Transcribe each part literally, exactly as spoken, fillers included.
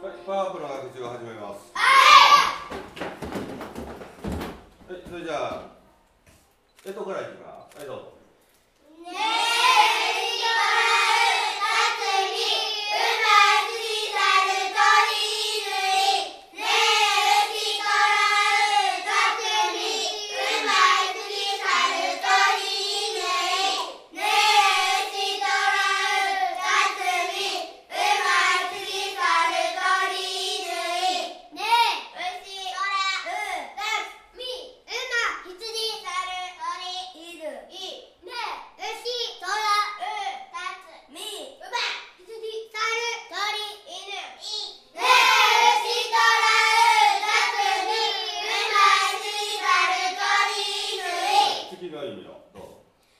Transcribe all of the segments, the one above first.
はい、パワープロの学習を始めます。はい、それじゃあ、えっとからいきます。はい、どうぞ。次の意味をどうぞ。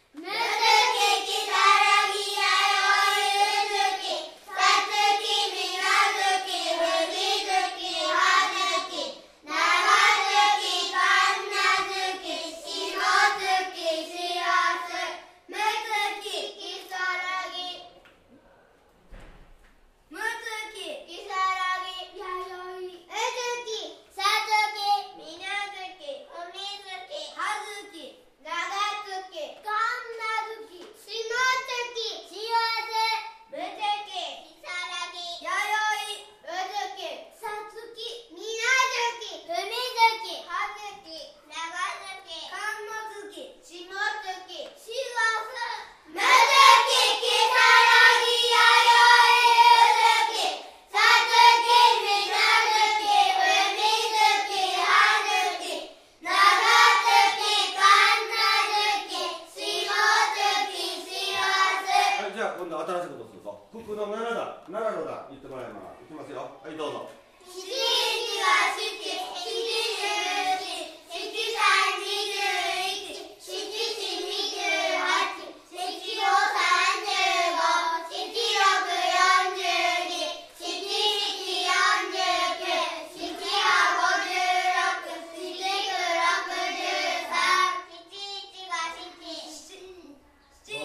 今度は新しいことをするぞ。服の奈良だ、奈良のだ、言ってもらいます。いきますよ。はい、どうぞ。 七一は七、七十一、七三二十一、七四二十八、七五三十五、七六四十二、七七四十九、七八五十六、七九六十三、七一が七、七十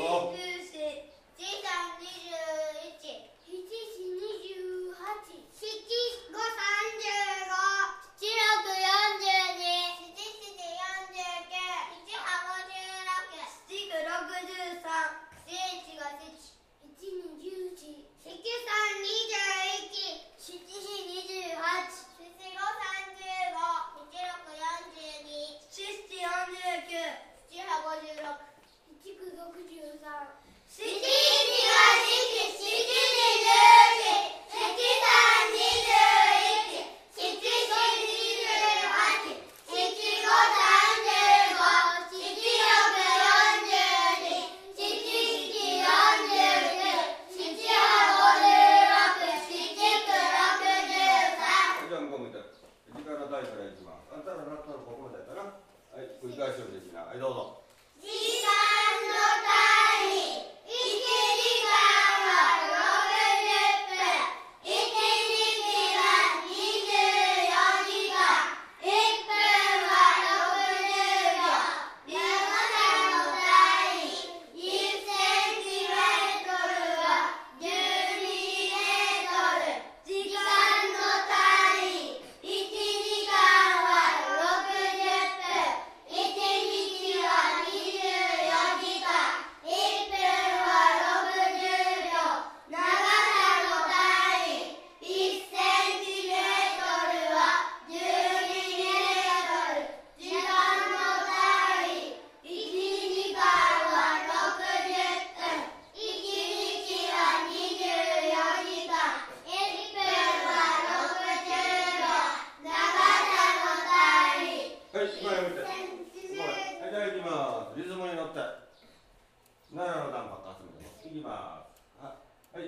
繰り返しをできな。はい、どうぞ。 時間の単位、いちじかんはろくじゅっぷん、いちにちはにじゅうよじかん、いっぷんはろくじゅうびょう、長さの単位、いちセンチメートルはじゅうにメートル、時間の単位、いちじかんはろくじゅっぷん、いちにちはにじゅうよじかん、いっぷんはろくじゅうびょう、長さの単位、いちセンチメートルはじゅうにメートル、時間の単位、いちじかんはろくじゅっぷん、いちにちはにじゅうよじかん、いっぷんはろくじゅうびょう、長さの単位、 はい、今やめて。はい、じゃあ行きます。リズムに乗って。奈良の段ばっか集めてます。行きます。はい、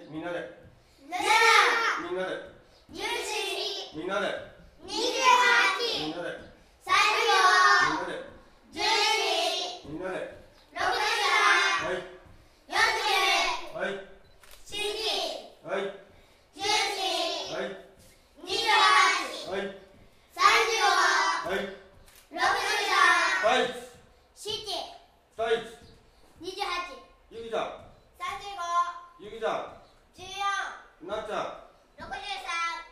みんなで。 なな、 みんなで。 じゅうし、 みんなで。 にじゅうはち、 みんなで。 さんじゅうご、 みんなで。 じゅうに、 みんなで。 ろくじゅうさん、 はい。 よんじゅう、 はい。 しち、 はい。 じゅうし、 はい。 にじゅうはち、 はい。 さんじゅうご、 はい。 ろくじゅうさん、 はい。 しち、 はい。 にじゅうはち、 ゆきちゃん。 さんじゅうご、 ゆきちゃん。 じゅうよん、 なっちゃん。 ろくじゅうさん、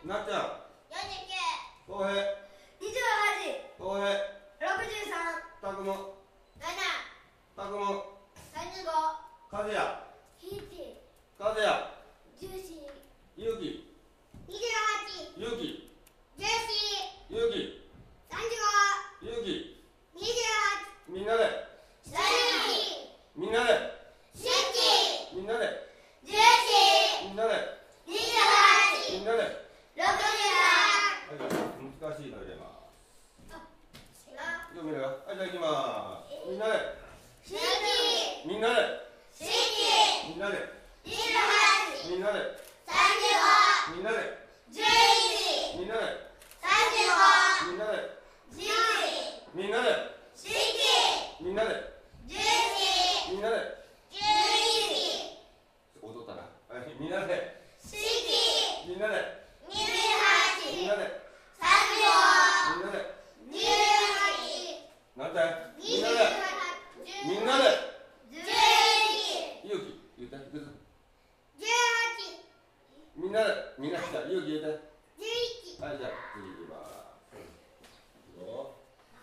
なっちゃん、 よんじゅうきゅう、 こうへい、 にじゅうはち、 こうへい、 ろくじゅうさん、 たくも、 なな、 たくも、 さんじゅうご、 かずや、 ひいち、 かずや、 じゅうし、 ゆうき、 にじゅうはち、 ゆうき、 じゅうし、 ゆうき、 さんじゅうゆうき、 ご、にじゅうはち、 みんなで、 さんじゅうに、 みんなで、 しち、 みんなで、 じゅうし、 みんなで、 にじゅうはち、 みんなで、 ろくじゅうさん、 難しいの入れます。 違う、 よく見るよ。はい、じゃあ行きます。みんなで、 しち、 みんなで、 しち、 みんなで、 にじゅうはち、 みんなで、 さんじゅうご、 みんなで、 じゅういち、 みんなで、 さんじゅうご、 みんなで、 じゅういち、 みんなで、 しち、 みんなで、 じゅうし、 みんなで、 じゅういち、 踊ったな。はい、みんなで、 しち、 みんなで、 にじゅうはち、 みんなで、 さんじゅうご、 みんなで、 じゅうはち、 なんて、みんなで、みんなで、 で、 じゅういち、 勇気、言って、いくぞ。 じゅうはち、 みんなで、みんなで、勇気言って。 じゅういち、 はい、じゃあ、次行きます。いくよ。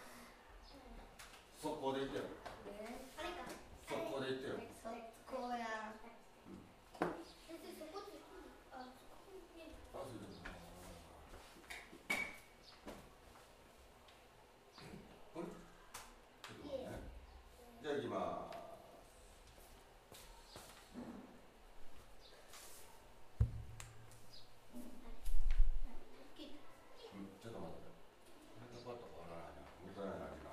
速攻で言ってよ。 あれか、 速攻で言ってよ。 そこや。先生、そこって、あ、そこに。 あ、そうです。これ。ちょっと待ってね。じゃあ、行きます。うん、ちょっと待って。なんかパッと変わらないな。もったいないな、時間。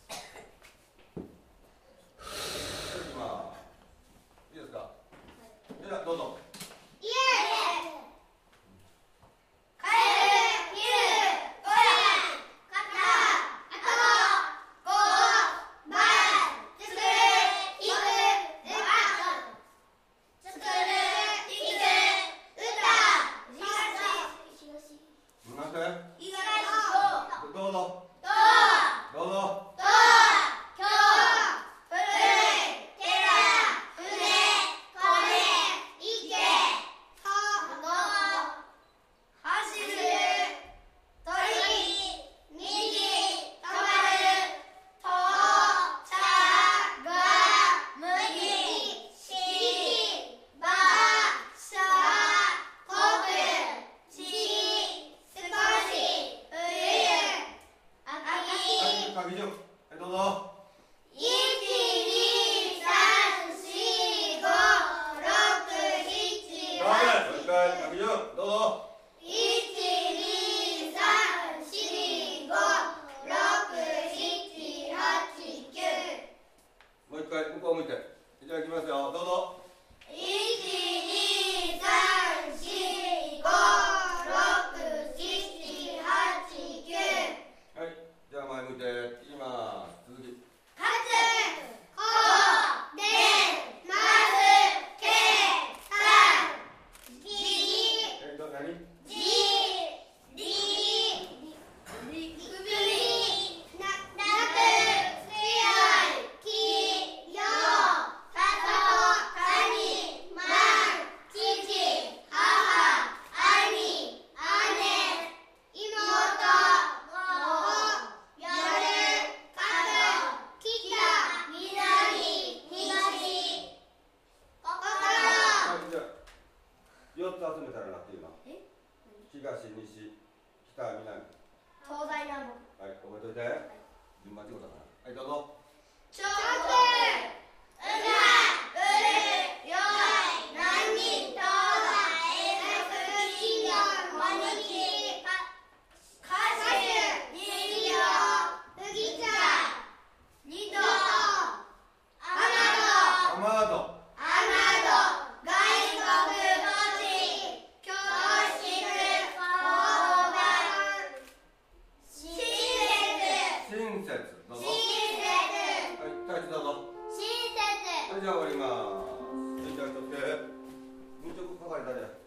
じゃあ、行きます。いいですか。では、どうぞ。 イエーイ。カエル、ヒル、ゴラン、カタ、アトゴ、ゴー、バン、ツクル、イク、ウバン、ツクル、イク、ウタ、シガシ、シガシ、 なんて。 イガシ、 どうぞ。 ドー、 どうぞ。 ドー、キョウ、フルイ、テラ、フネ、コネ、イケ、トゴ、走る、鳥、虹、止まる、と、ちゃ、が、麦、し、ば、しゃ、こく、ち、少し、冬、秋、 はい、鍵順。はい、どうぞ。 いち、に、さん、し、ご、ろく、しち、 ダメ。 はもう一回、鍵順。どうぞ。 ち、に、さん、し、ご、ろく、しち、はち、きゅう。 もう一回、向こう向いて。じゃあ、行きますよ。どうぞ。 いち、に、さん、し、ご、ろく、しち、はち、きゅう。 はい。じゃあ、前向いて。いきます。続き。 かつ、こ、で、まず、け、さ、じ、 えっと、何。 じ、り、り、くびり、な、なく、つよい、き、よ、さと、かに、まん、ちち、はは、あに、あね、いもうと、ご、やる、かと、きた、みなり、にがし、ここから。 はい、じゃあ。四つ集めたらなっていうの。 え東、西、北、南。 東西南北。 はい、覚えといて。順番違うたかな。はい、どうぞ。 ちょく、うが、うる、よい、なんに、とだ、えなく、きよ、こにき、か、かしゅ、によ、うぎちゃ、にと、あまど、 雨戸。 あまど、外国土地、教室、交番、施設、 親切。どうぞ。 親切、 はい、太一どうぞ。 親切。 はい、じゃあ終わります。はい、じゃあちょっと。入直係誰や。